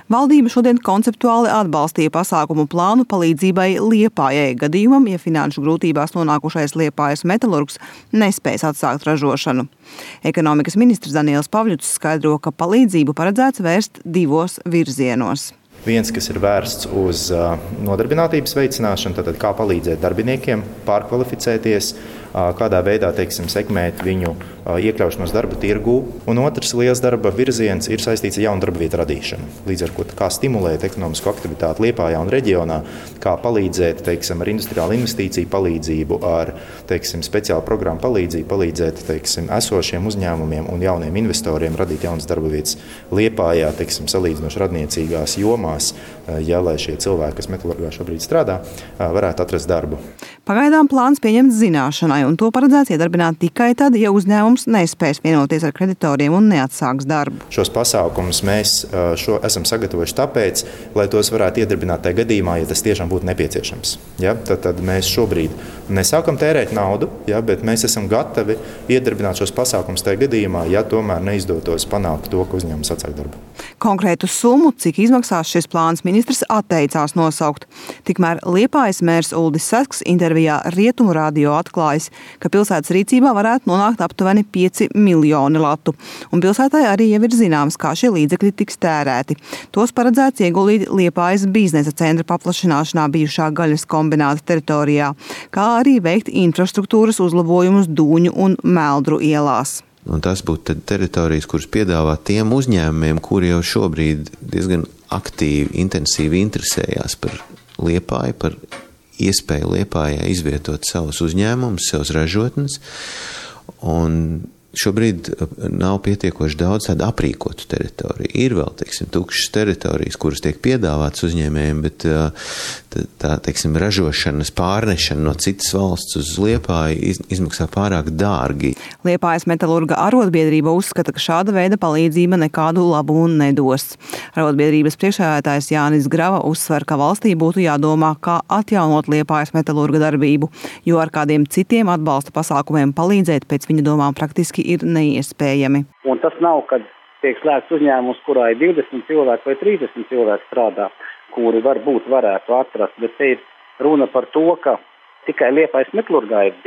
Valdība šodien konceptuāli atbalstīja pasākumu plānu palīdzībai Liepājai gadījumam, ja finanšu grūtībās nonākušais Liepājas metalurgs nespēs atsākt ražošanu. Ekonomikas ministrs Daniels Pavļuts skaidro, ka palīdzību paredzēts vērst divos virzienos. Viens, kas ir vērsts uz nodarbinātības veicināšanu, tātad kā palīdzēt darbiniekiem pārkvalificēties, kādā veidā, sekmēt viņu iekļaušanos darba tirgū. Un otrs liels darba virziens ir saistīts ar jaunu darba vietu radīšanu. Līdz ar to, kā stimulēt ekonomisko aktivitāti Liepājā un reģionā, kā palīdzēt, ar industriālu investīciju palīdzību, ar, speciālu programmu palīdzību, palīdzēt, esošiem uzņēmumiem un jauniem investoriem radīt jaunas darba vietas Liepājā, salīdzinoši radniecīgās jomās, lai šie cilvēki, kas metalurgā šobrīd strādā, varētu atrast darbu. Pagaidām plāns pieņemts zināšanai, un to paredzēts iedarbināt tikai tad, ja uzņēmums nespēs vienoties ar kreditoriem un neatsāks darbu. Šos pasākumus mēs esam sagatavojuši tāpēc, lai tos varētu iedarbināt tajā gadījumā, ja tas tiešām būtu nepieciešams. Ja? Tad mēs šobrīd nesākam tērēt naudu, ja? Bet mēs esam gatavi iedarbināt šos pasākumus tajā gadījumā, ja tomēr neizdotos panākt to, ka uzņēmums atsāk darbu. Konkrētu summu, cik izmaksās šis plāns, ministrs atteicās nosaukt. Tikmēr Liepājas mērs Uldis Sasks intervijā Rietumu radio atklājis, ka pilsētas rīcībā varētu nonākt aptuveni 5 miljoni latu. Un pilsētai arī jau ir zināms, kā šie līdzekļi tiks tērēti. Tos paredzēts ieguldīt Liepājas biznesa centra paplašināšanā bijušā gaļas kombināta teritorijā, kā arī veikt infrastruktūras uzlabojumus Dūņu un Meldru ielās. Un tas būtu teritorijas, kuras piedāvā tiem uzņēmumiem, kuri jau šobrīd diezgan aktīvi, intensīvi interesējās par Liepāju, par iespēju Liepājai izvietot savus uzņēmumus, savus ražotnes. Un šobrīd nav pietiekoši daudz tādu aprīkotu teritoriju. Ir vēl, tukšas teritorijas, kuras tiek piedāvātas uzņēmējiem, bet tā, ražošanas pārnešana no citas valsts uz Liepāju izmaksā pārāk dārgi. Liepājas metalurga arotbiedrība uzskata, ka šāda veida palīdzība nekādu labumu nedos. Arotbiedrības priekšsēdētājs Jānis Grava uzsver, ka valstī būtu jādomā, kā atjaunot Liepājas metalurga darbību, jo ar kādiem citiem atbalsta pasākumiem palīdzēt pēc viņa domām praktiski ir neiespējami. Un tas nav, kad tiek slēgts uzņēmums, kurā ir 20 cilvēki vai 30 cilvēki strādā, kuri varētu atrast, bet te ir runa par to, ka tikai Liepājas metalurgā ir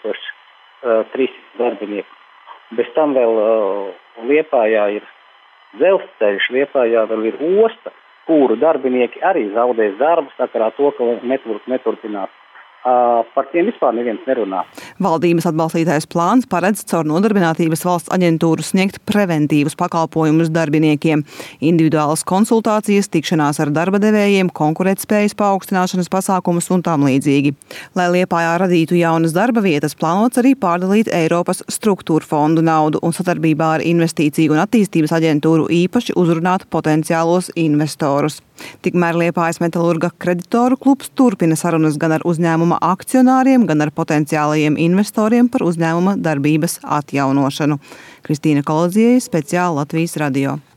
2300 darbinieku. Bez tam vēl Liepājā ir dzelzceļš, Liepājā vēl ir osta, kuru darbinieki arī zaudēs darbu sakarā to, ka metalurgs neturpinās. Par tiem vispār neviens nerunā. Valdības atbalstītais plāns paredz caur Nodarbinātības valsts aģentūru sniegt preventīvus pakalpojumus darbiniekiem, individuālas konsultācijas, tikšanās ar darba devējiem, konkurētspējas paaugstināšanas pasākumus un tam līdzīgi. Lai Liepājā radītu jaunas darba vietas, plānots arī pārdalīt Eiropas struktūra fondu naudu un sadarbībā ar Investīciju un attīstības aģentūru īpaši uzrunāt potenciālos investorus. Tikmēr Liepājas metalurga kreditoru klubs turpina sarunas gan ar uzņēmuma akcionāriem, gan ar potenciālajiem investoriem par uzņēmuma darbības atjaunošanu. Kristīna Kolodziejs, speciāli Latvijas radio.